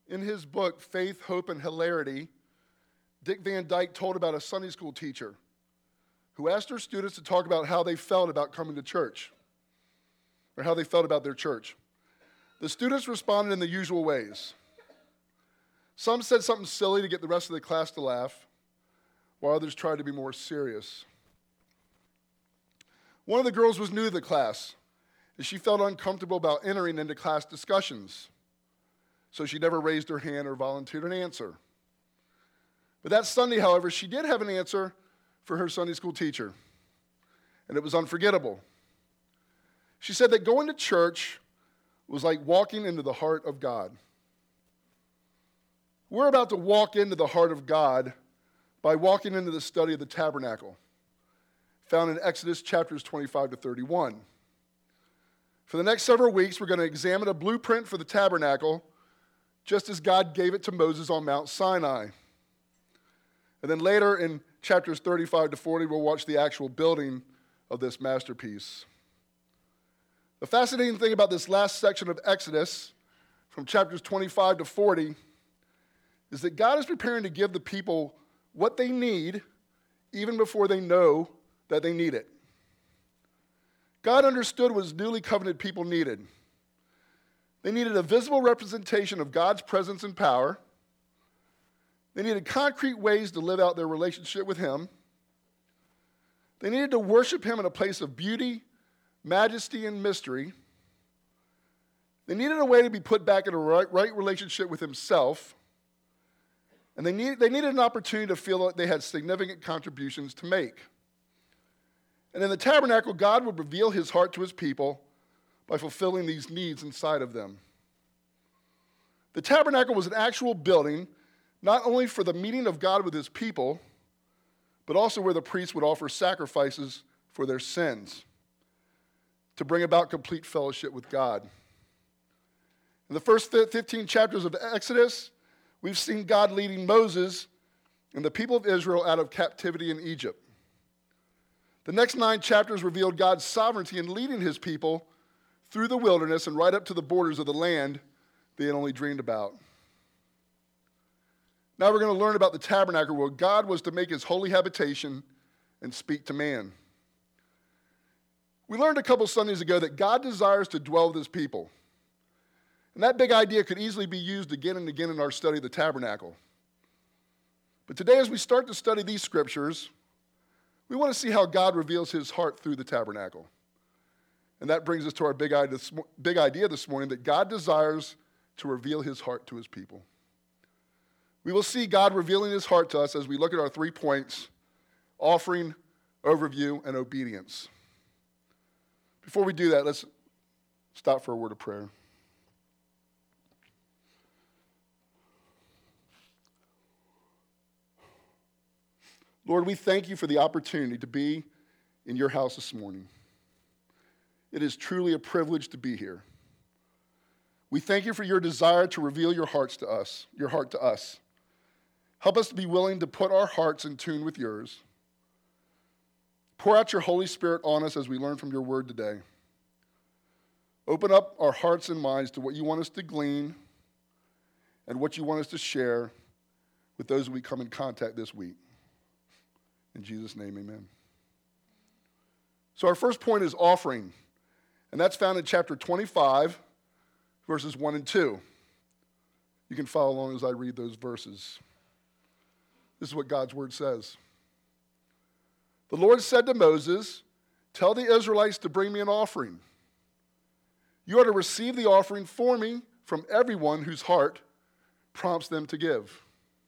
In his book, Faith, Hope, and Hilarity, Dick Van Dyke told about a Sunday school teacher who asked her students to talk about how they felt about coming to church, or how they felt about their church. The students responded in the usual ways. Some said something silly to get the rest of the class to laugh, while others tried to be more serious. One of the girls was new to the class, and she felt uncomfortable about entering into class discussions, so she never raised her hand or volunteered an answer. But that Sunday, however, she did have an answer for her Sunday school teacher, and it was unforgettable. She said that going to church was like walking into the heart of God. We're about to walk into the heart of God by walking into the study of the tabernacle, found in Exodus chapters 25 to 31. For the next several weeks, we're going to examine a blueprint for the tabernacle, just as God gave it to Moses on Mount Sinai. And then later in chapters 35 to 40, we'll watch the actual building of this masterpiece. The fascinating thing about this last section of Exodus, from chapters 25 to 40, is that God is preparing to give the people what they need even before they know that they need it. God understood what his newly covenanted people needed. They needed a visible representation of God's presence and power. They needed concrete ways to live out their relationship with him. They needed to worship him in a place of beauty, majesty, and mystery. They needed a way to be put back in a right relationship with himself. And they needed an opportunity to feel like they had significant contributions to make. And in the tabernacle, God would reveal his heart to his people by fulfilling these needs inside of them. The tabernacle was an actual building, not only for the meeting of God with his people, but also where the priests would offer sacrifices for their sins to bring about complete fellowship with God. In the first 15 chapters of Exodus, we've seen God leading Moses and the people of Israel out of captivity in Egypt. The next 9 chapters revealed God's sovereignty in leading his people through the wilderness and right up to the borders of the land they had only dreamed about. Now we're going to learn about the tabernacle, where God was to make his holy habitation and speak to man. We learned a couple Sundays ago that God desires to dwell with his people. And that big idea could easily be used again and again in our study of the tabernacle. But today, as we start to study these scriptures, we want to see how God reveals his heart through the tabernacle. And that brings us to our big idea this morning, that God desires to reveal his heart to his people. We will see God revealing his heart to us as we look at our 3 points: offering, overview, and obedience. Before we do that, let's stop for a word of prayer. Lord, we thank you for the opportunity to be in your house this morning. It is truly a privilege to be here. We thank you for your desire to reveal your heart to us. Help us to be willing to put our hearts in tune with yours. Pour out your Holy Spirit on us as we learn from your word today. Open up our hearts and minds to what you want us to glean and what you want us to share with those we come in contact this week. In Jesus' name, amen. So our first point is offering, and that's found in chapter 25, verses 1 and 2. You can follow along as I read those verses. This is what God's word says. The Lord said to Moses, "Tell the Israelites to bring me an offering. You are to receive the offering for me from everyone whose heart prompts them to give."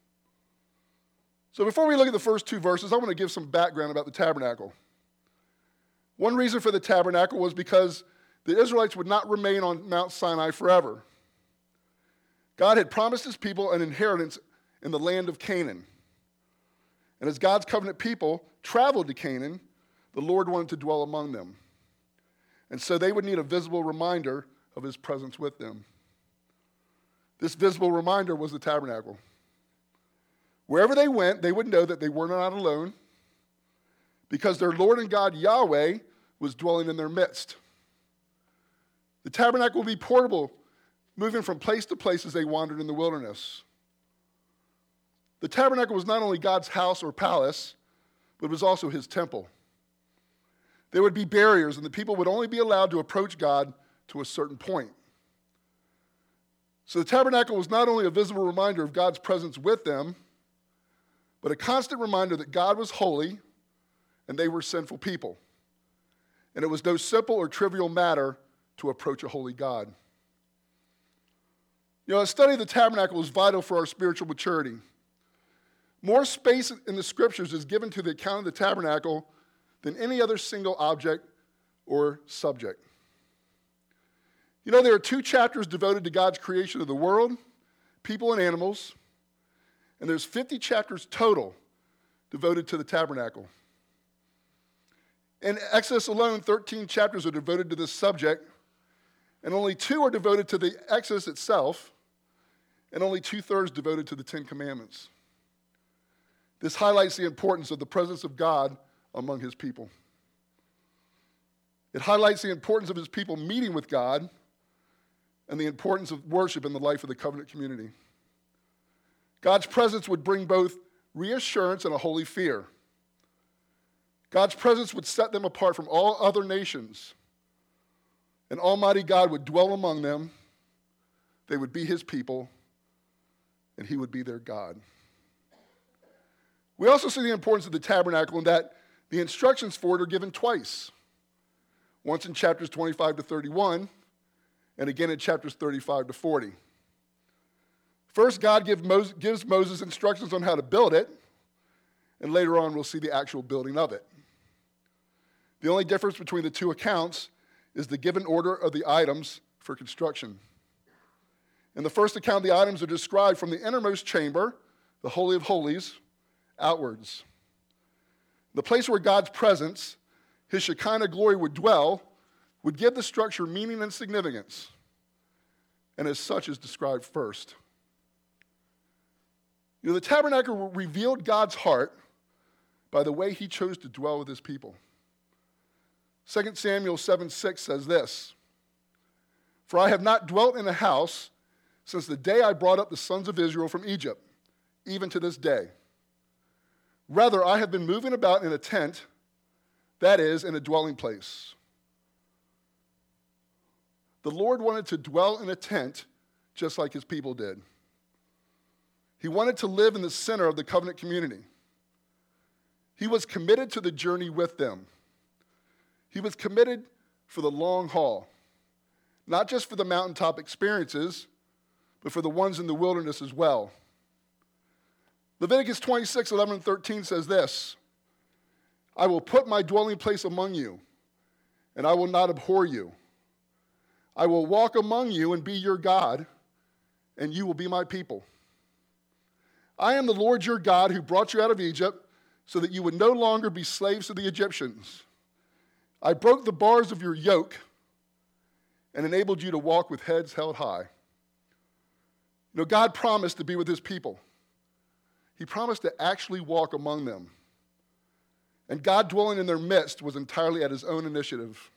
So before we look at the first 2 verses, I want to give some background about the tabernacle. One reason for the tabernacle was because the Israelites would not remain on Mount Sinai forever. God had promised his people an inheritance in the land of Canaan. And as God's covenant people traveled to Canaan, the Lord wanted to dwell among them. And so they would need a visible reminder of his presence with them. This visible reminder was the tabernacle. Wherever they went, they would know that they were not alone, because their Lord and God Yahweh was dwelling in their midst. The tabernacle would be portable, moving from place to place as they wandered in the wilderness. The tabernacle was not only God's house or palace, but it was also his temple. There would be barriers, and the people would only be allowed to approach God to a certain point. So the tabernacle was not only a visible reminder of God's presence with them, but a constant reminder that God was holy and they were sinful people. And it was no simple or trivial matter to approach a holy God. A study of the tabernacle is vital for our spiritual maturity. More space in the scriptures is given to the account of the tabernacle than any other single object or subject. There are 2 chapters devoted to God's creation of the world, people, and animals, and there's 50 chapters total devoted to the tabernacle. In Exodus alone, 13 chapters are devoted to this subject, and only 2 are devoted to the Exodus itself, and only 2/3 devoted to the 10 Commandments. This highlights the importance of the presence of God among his people. It highlights the importance of his people meeting with God and the importance of worship in the life of the covenant community. God's presence would bring both reassurance and a holy fear. God's presence would set them apart from all other nations, and Almighty God would dwell among them. They would be his people, and he would be their God. We also see the importance of the tabernacle in that the instructions for it are given twice. Once in chapters 25 to 31, and again in chapters 35 to 40. First, God gives Moses instructions on how to build it, and later on we'll see the actual building of it. The only difference between the 2 accounts is the given order of the items for construction. In the first account, the items are described from the innermost chamber, the Holy of Holies, outwards. The place where God's presence, his Shekinah glory, would dwell, would give the structure meaning and significance, and as such is described first. The tabernacle revealed God's heart by the way he chose to dwell with his people. 2 Samuel 7:6 says this, "For I have not dwelt in a house since the day I brought up the sons of Israel from Egypt, even to this day. Rather, I have been moving about in a tent, that is, in a dwelling place." The Lord wanted to dwell in a tent just like his people did. He wanted to live in the center of the covenant community. He was committed to the journey with them. He was committed for the long haul, not just for the mountaintop experiences, but for the ones in the wilderness as well. Leviticus 26:11 and 13 says this, "I will put my dwelling place among you, and I will not abhor you. I will walk among you and be your God, and you will be my people. I am the Lord your God who brought you out of Egypt so that you would no longer be slaves to the Egyptians. I broke the bars of your yoke and enabled you to walk with heads held high." God promised to be with his people. He promised to actually walk among them. And God dwelling in their midst was entirely at his own initiative.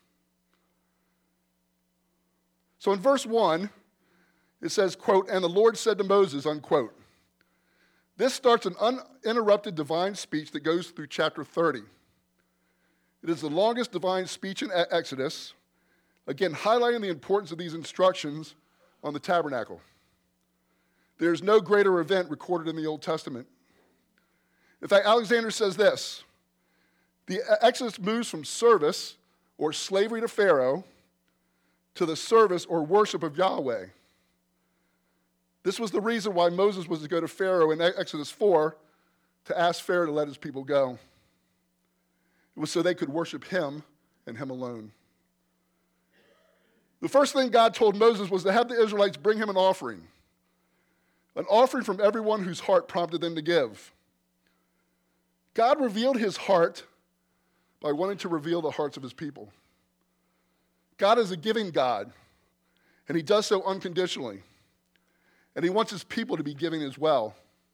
So in verse 1, it says, quote, "And the Lord said to Moses," unquote. This starts an uninterrupted divine speech that goes through chapter 30. It is the longest divine speech in Exodus, again highlighting the importance of these instructions on the tabernacle. There is no greater event recorded in the Old Testament. In fact, Alexander says this, the Exodus moves from service or slavery to Pharaoh to the service or worship of Yahweh. This was the reason why Moses was to go to Pharaoh in Exodus 4 to ask Pharaoh to let his people go. It was so they could worship him and him alone. The first thing God told Moses was to have the Israelites bring him an offering from everyone whose heart prompted them to give. God revealed his heart by wanting to reveal the hearts of his people. God is a giving God, and he does so unconditionally. And he wants his people to be giving as well.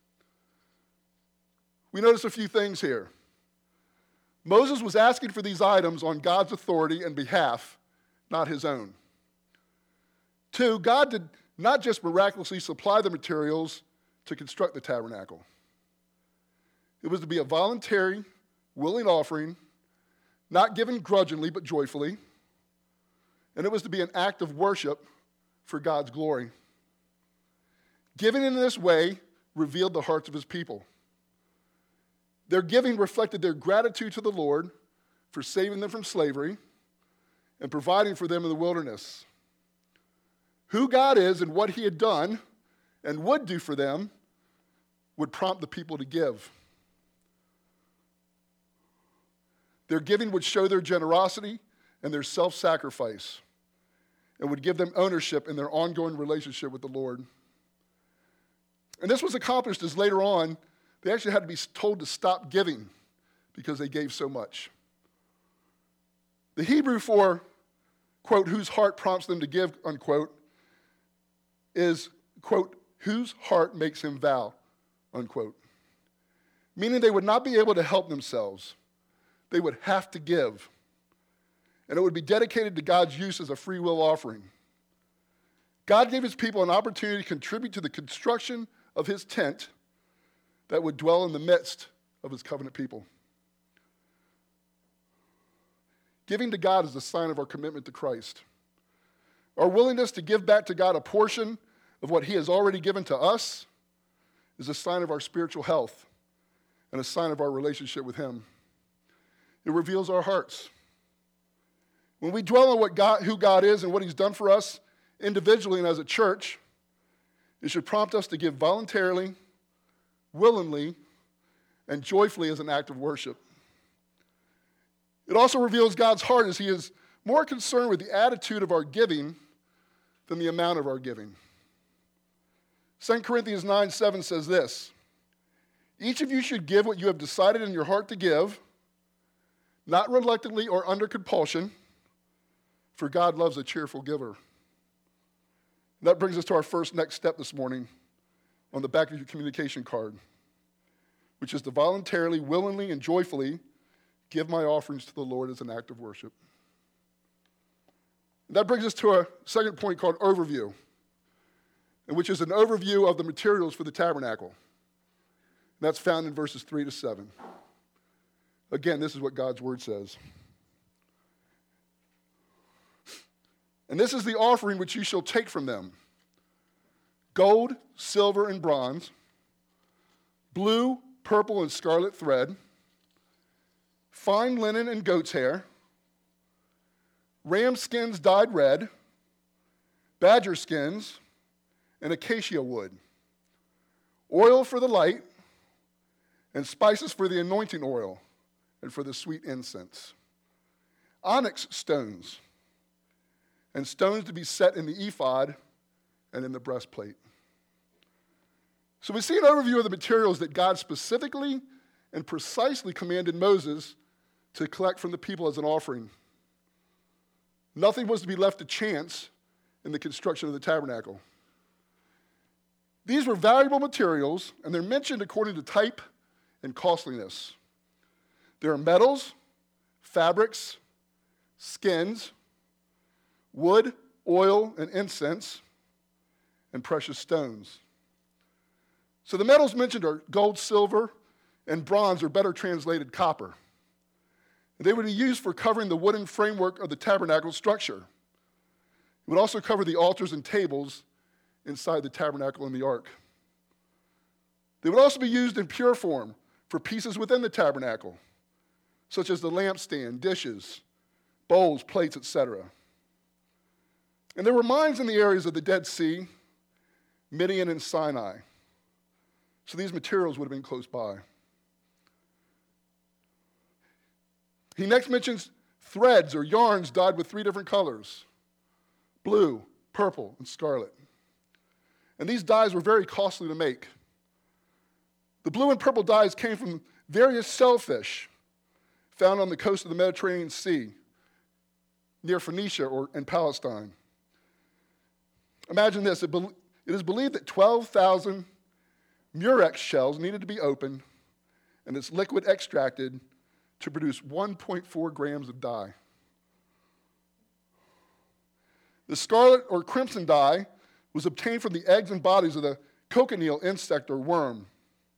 We notice a few things here. Moses was asking for these items on God's authority and behalf, not his own. 2, God not just miraculously supply the materials to construct the tabernacle. It was to be a voluntary, willing offering, not given grudgingly but joyfully, and it was to be an act of worship for God's glory. Giving in this way revealed the hearts of his people. Their giving reflected their gratitude to the Lord for saving them from slavery and providing for them in the wilderness. Who God is and what he had done and would do for them would prompt the people to give. Their giving would show their generosity and their self-sacrifice and would give them ownership in their ongoing relationship with the Lord. And this was accomplished as later on, they actually had to be told to stop giving because they gave so much. The Hebrew for, quote, whose heart prompts them to give, unquote, is, quote, whose heart makes him vow, unquote. Meaning they would not be able to help themselves. They would have to give. And it would be dedicated to God's use as a free will offering. God gave his people an opportunity to contribute to the construction of his tent that would dwell in the midst of his covenant people. Giving to God is a sign of our commitment to Christ. Our willingness to give back to God a portion of what he has already given to us is a sign of our spiritual health and a sign of our relationship with him. It reveals our hearts. When we dwell on who God is and what he's done for us individually and as a church, it should prompt us to give voluntarily, willingly, and joyfully as an act of worship. It also reveals God's heart as he is more concerned with the attitude of our giving than the amount of our giving. 2 Corinthians 9:7 says this, each of you should give what you have decided in your heart to give, not reluctantly or under compulsion, for God loves a cheerful giver. And that brings us to our next step this morning on the back of your communication card, which is to voluntarily, willingly, and joyfully give my offerings to the Lord as an act of worship. And that brings us to our second point called overview, and which is an overview of the materials for the tabernacle. And that's found in verses 3-7. Again, this is what God's word says. And this is the offering which you shall take from them: gold, silver, and bronze, blue, purple, and scarlet thread, fine linen and goat's hair, ram skins dyed red, badger skins, and acacia wood, oil for the light, and spices for the anointing oil and for the sweet incense, onyx stones, and stones to be set in the ephod and in the breastplate. So we see an overview of the materials that God specifically and precisely commanded Moses to collect from the people as an offering. Nothing was to be left to chance in the construction of the tabernacle. These were valuable materials, and they're mentioned according to type and costliness. There are metals, fabrics, skins, wood, oil, and incense, and precious stones. So the metals mentioned are gold, silver, and bronze, or better translated copper. They would be used for covering the wooden framework of the tabernacle structure. It would also cover the altars and tables inside the tabernacle and the ark. They would also be used in pure form for pieces within the tabernacle, such as the lampstand, dishes, bowls, plates, etc. And there were mines in the areas of the Dead Sea, Midian, and Sinai. So these materials would have been close by. He next mentions threads or yarns dyed with 3 different colors: blue, purple, and scarlet. And these dyes were very costly to make. The blue and purple dyes came from various shellfish found on the coast of the Mediterranean Sea, near Phoenicia and Palestine. Imagine this. It is believed that 12,000 murex shells needed to be opened and its liquid extracted to produce 1.4 grams of dye. The scarlet or crimson dye was obtained from the eggs and bodies of the cochineal insect or worm.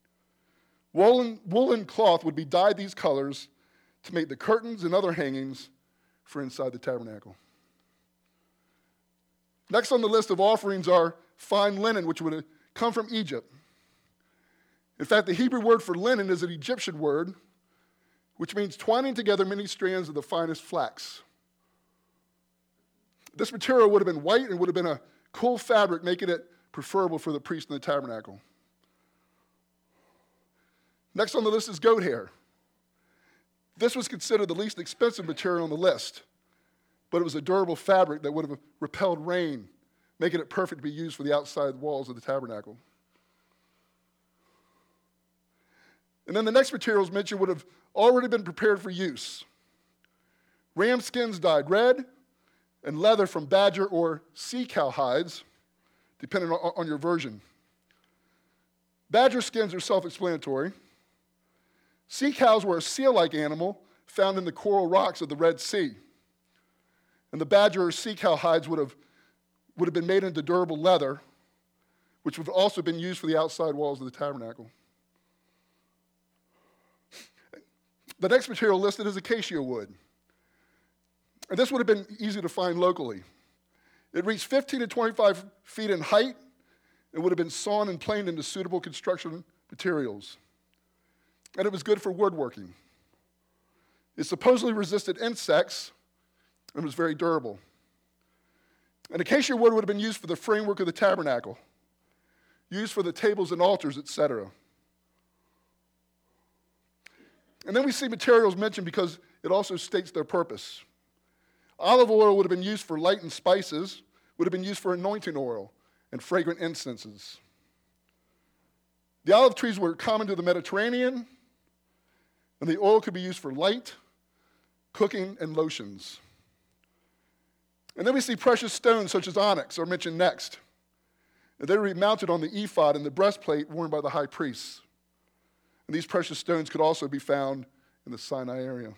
Woolen cloth would be dyed these colors to make the curtains and other hangings for inside the tabernacle. Next on the list of offerings are fine linen, which would come from Egypt. In fact, the Hebrew word for linen is an Egyptian word, which means twining together many strands of the finest flax. This material would have been white and would have been a cool fabric, making it preferable for the priest in the tabernacle. Next on the list is goat hair. This was considered the least expensive material on the list, but it was a durable fabric that would have repelled rain, making it perfect to be used for the outside walls of the tabernacle. And then the next materials mentioned would have already been prepared for use. Ram skins dyed red, and leather from badger or sea cow hides, depending on your version. Badger skins are self-explanatory. Sea cows were a seal-like animal found in the coral rocks of the Red Sea. And the badger or sea cow hides would have been made into durable leather, which would have also been used for the outside walls of the tabernacle. The next material listed is acacia wood. And this would have been easy to find locally. It reached 15 to 25 feet in height and would have been sawn and planed into suitable construction materials. And it was good for woodworking. It supposedly resisted insects and was very durable. And acacia wood would have been used for the framework of the tabernacle, used for the tables and altars, etc. And then we see materials mentioned because it also states their purpose. Olive oil would have been used for light and spices, would have been used for anointing oil and fragrant incenses. The olive trees were common to the Mediterranean, and the oil could be used for light, cooking, and lotions. And then we see precious stones such as onyx are mentioned next. And they would be mounted on the ephod and the breastplate worn by the high priests. And these precious stones could also be found in the Sinai area.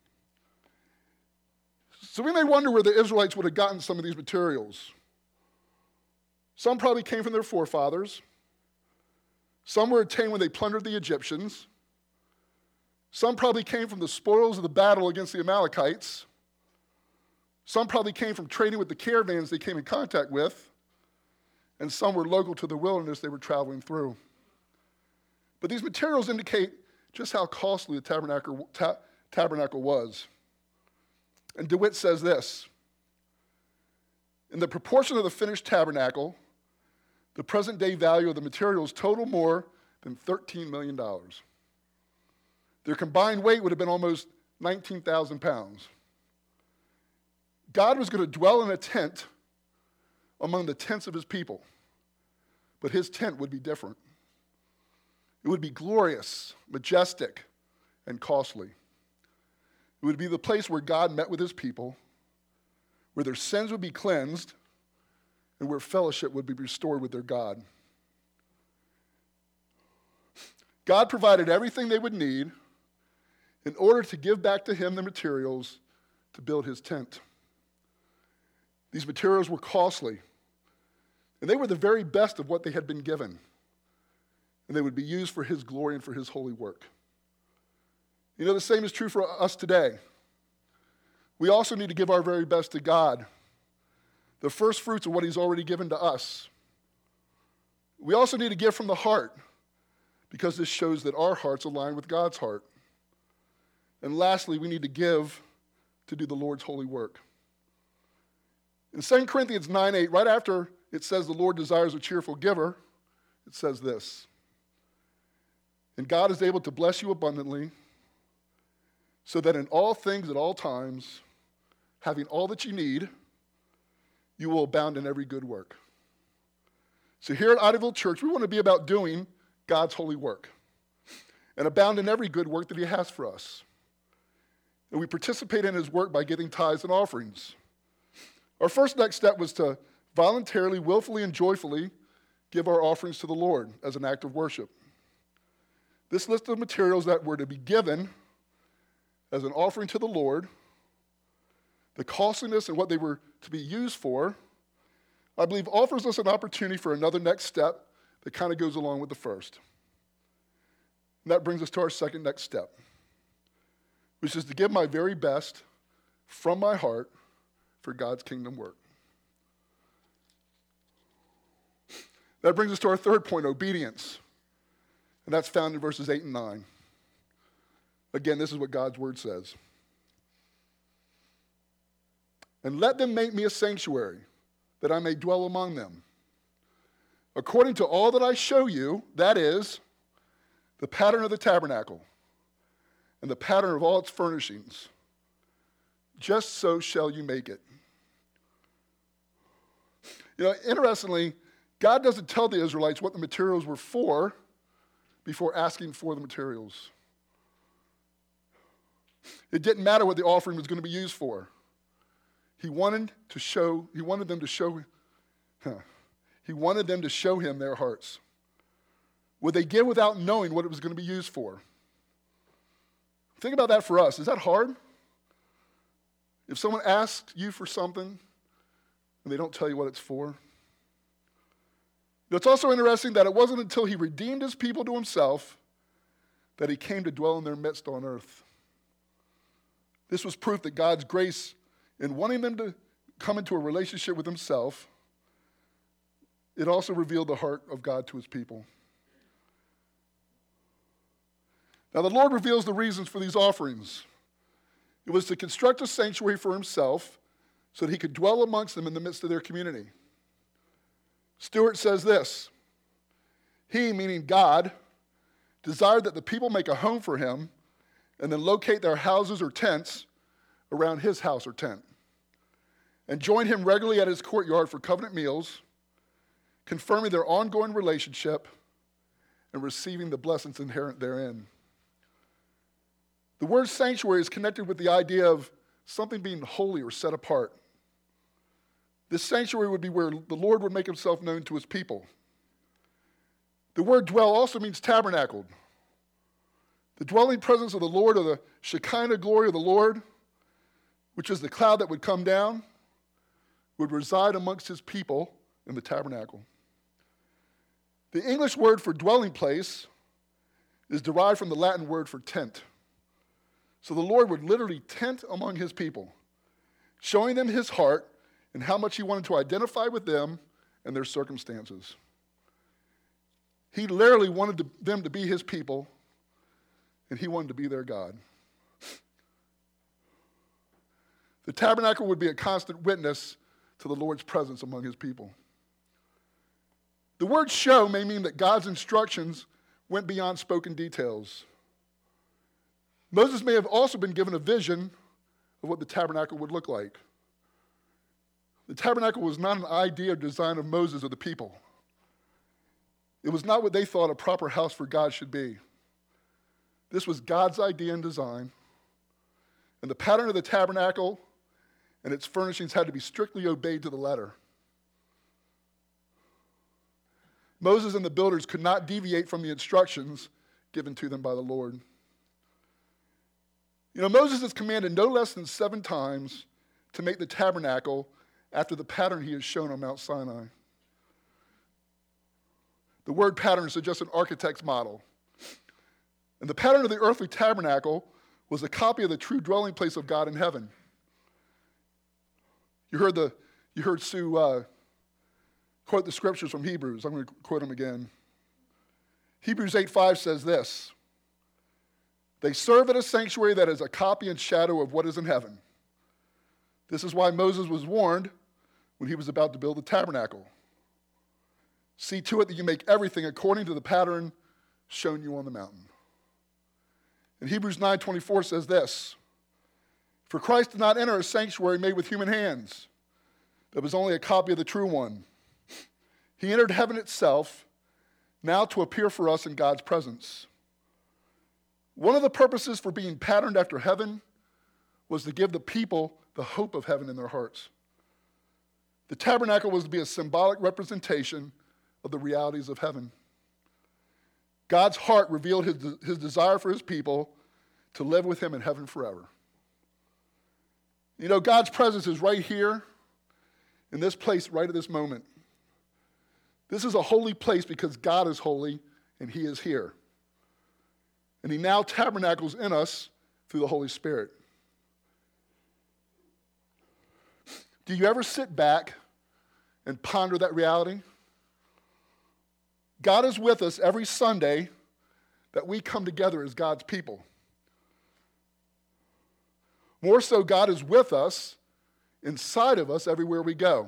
So we may wonder where the Israelites would have gotten some of these materials. Some probably came from their forefathers. Some were obtained when they plundered the Egyptians. Some probably came from the spoils of the battle against the Amalekites. Some probably came from trading with the caravans they came in contact with. And some were local to the wilderness they were traveling through. But these materials indicate just how costly the tabernacle was. And DeWitt says this: in the proportion of the finished tabernacle, the present day value of the materials total more than $13 million. Their combined weight would have been almost 19,000 pounds. God was going to dwell in a tent among the tents of his people, but his tent would be different. It would be glorious, majestic, and costly. It would be the place where God met with his people, where their sins would be cleansed, and where fellowship would be restored with their God. God provided everything they would need in order to give back to him the materials to build his tent. These materials were costly, and they were the very best of what they had been given, and they would be used for his glory and for his holy work. You know, the same is true for us today. We also need to give our very best to God, the first fruits of what he's already given to us. We also need to give from the heart, because this shows that our hearts align with God's heart. And lastly, we need to give to do the Lord's holy work. In 2 Corinthians 9:8, right after it says the Lord desires a cheerful giver, it says this: and God is able to bless you abundantly, so that in all things at all times, having all that you need, you will abound in every good work. So here at Idaville Church, we want to be about doing God's holy work and abound in every good work that he has for us. And we participate in his work by giving tithes and offerings. Our first next step was to voluntarily, willfully, and joyfully give our offerings to the Lord as an act of worship. This list of materials that were to be given as an offering to the Lord, the costliness and what they were to be used for, I believe offers us an opportunity for another next step that kind of goes along with the first. And that brings us to our second next step, which is to give my very best from my heart for God's kingdom work. That brings us to our third point, obedience. And that's found in verses 8 and 9. Again, this is what God's word says. And let them make me a sanctuary, that I may dwell among them. According to all that I show you, that is, the pattern of the tabernacle, and the pattern of all its furnishings, just so shall you make it. You know, interestingly, God doesn't tell the Israelites what the materials were for before asking for the materials. It didn't matter what the offering was going to be used for. He wanted them to show him their hearts. Would they give without knowing what it was going to be used for? Think about that for us. Is that hard? If someone asks you for something and they don't tell you what it's for? It's also interesting that it wasn't until he redeemed his people to himself that he came to dwell in their midst on earth. This was proof that God's grace in wanting them to come into a relationship with himself, it also revealed the heart of God to his people. Now the Lord reveals the reasons for these offerings. It was to construct a sanctuary for himself so that he could dwell amongst them in the midst of their community. Stewart says this: he, meaning God, desired that the people make a home for him and then locate their houses or tents around his house or tent, and join him regularly at his courtyard for covenant meals, confirming their ongoing relationship and receiving the blessings inherent therein. The word sanctuary is connected with the idea of something being holy or set apart. This sanctuary would be where the Lord would make himself known to his people. The word dwell also means tabernacled. The dwelling presence of the Lord, or the Shekinah glory of the Lord, which is the cloud that would come down, would reside amongst his people in the tabernacle. The English word for dwelling place is derived from the Latin word for tent. So the Lord would literally tent among his people, showing them his heart and how much he wanted to identify with them and their circumstances. He literally wanted them to be his people, and he wanted to be their God. The tabernacle would be a constant witness to the Lord's presence among his people. The word show may mean that God's instructions went beyond spoken details. Moses may have also been given a vision of what the tabernacle would look like. The tabernacle was not an idea or design of Moses or the people. It was not what they thought a proper house for God should be. This was God's idea and design. And the pattern of the tabernacle and its furnishings had to be strictly obeyed to the letter. Moses and the builders could not deviate from the instructions given to them by the Lord. You know, Moses is commanded no less than 7 times to make the tabernacle after the pattern he has shown on Mount Sinai. The word pattern suggests an architect's model. And the pattern of the earthly tabernacle was a copy of the true dwelling place of God in heaven. You heard Sue quote the scriptures from Hebrews. I'm going to quote them again. Hebrews 8:5 says this: they serve at a sanctuary that is a copy and shadow of what is in heaven. This is why Moses was warned when he was about to build the tabernacle. See to it that you make everything according to the pattern shown you on the mountain. And Hebrews 9:24 says this: for Christ did not enter a sanctuary made with human hands, that was only a copy of the true one. He entered heaven itself, now to appear for us in God's presence. One of the purposes for being patterned after heaven was to give the people the hope of heaven in their hearts. The tabernacle was to be a symbolic representation of the realities of heaven. God's heart revealed his desire for his people to live with him in heaven forever. You know, God's presence is right here in this place right at this moment. This is a holy place because God is holy and he is here. And he now tabernacles in us through the Holy Spirit. Do you ever sit back and ponder that reality? God is with us every Sunday that we come together as God's people. More so, God is with us, inside of us, everywhere we go.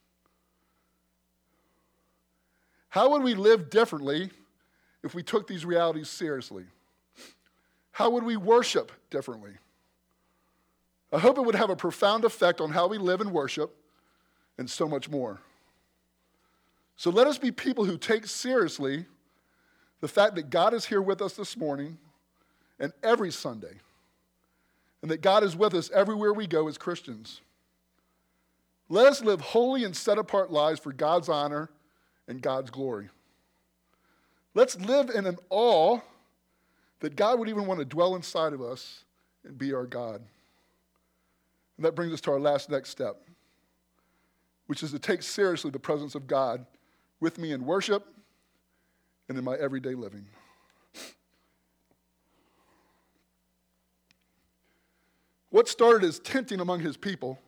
How would we live differently if we took these realities seriously? How would we worship differently? I hope it would have a profound effect on how we live and worship, and so much more. So let us be people who take seriously the fact that God is here with us this morning and every Sunday, and that God is with us everywhere we go as Christians. Let us live holy and set-apart lives for God's honor and God's glory. Let's live in an awe that God would even want to dwell inside of us and be our God. And that brings us to our next step, which is to take seriously the presence of God with me in worship and in my everyday living. What started as tenting among his people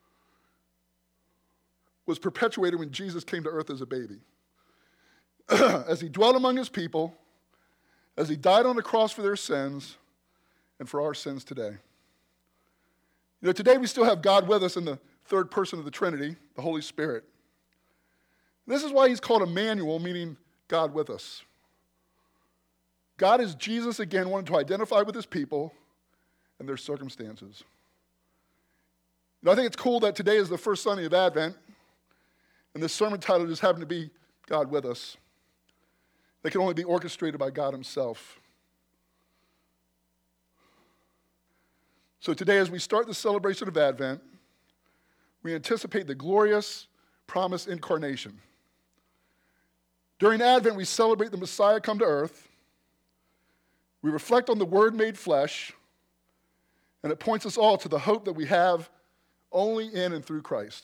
was perpetuated when Jesus came to earth as a baby. As he dwelt among his people, as he died on the cross for their sins and for our sins today. You know, today we still have God with us in the third person of the Trinity, the Holy Spirit. This is why he's called Emmanuel, meaning God with us. God is Jesus again, wanting to identify with his people and their circumstances. And I think it's cool that today is the first Sunday of Advent, and this sermon title just happened to be God with us. That can only be orchestrated by God himself. So today, as we start the celebration of Advent, we anticipate the glorious promised incarnation. During Advent, we celebrate the Messiah come to earth. We reflect on the Word made flesh, and it points us all to the hope that we have only in and through Christ.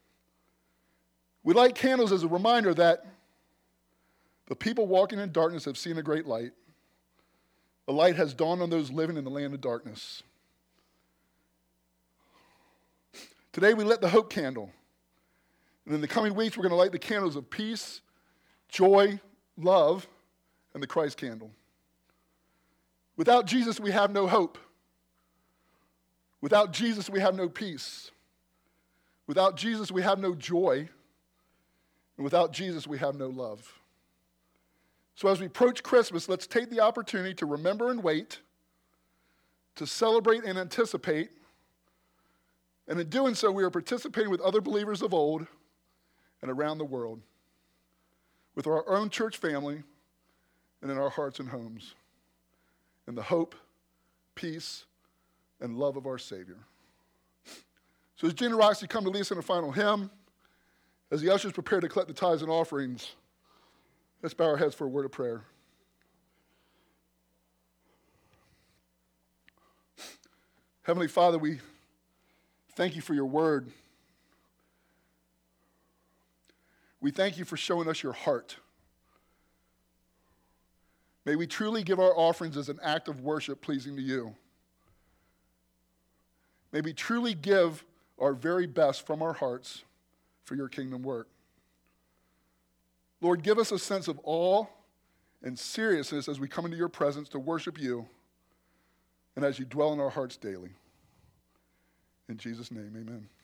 We light candles as a reminder that the people walking in darkness have seen a great light. The light has dawned on those living in the land of darkness. Today we lit the hope candle. And in the coming weeks, we're going to light the candles of peace, joy, love, and the Christ candle. Without Jesus, we have no hope. Without Jesus, we have no peace. Without Jesus, we have no joy. And without Jesus, we have no love. So as we approach Christmas, let's take the opportunity to remember and wait, to celebrate and anticipate. And in doing so, we are participating with other believers of old and around the world, with our own church family and in our hearts and homes, in the hope, peace, and love of our Savior. So as Gina Roxy come to lead us in a final hymn, as the ushers prepare to collect the tithes and offerings, let's bow our heads for a word of prayer. Heavenly Father, we thank you for your word. We thank you for showing us your heart. May we truly give our offerings as an act of worship pleasing to you. May we truly give our very best from our hearts for your kingdom work. Lord, give us a sense of awe and seriousness as we come into your presence to worship you and as you dwell in our hearts daily. In Jesus' name, amen.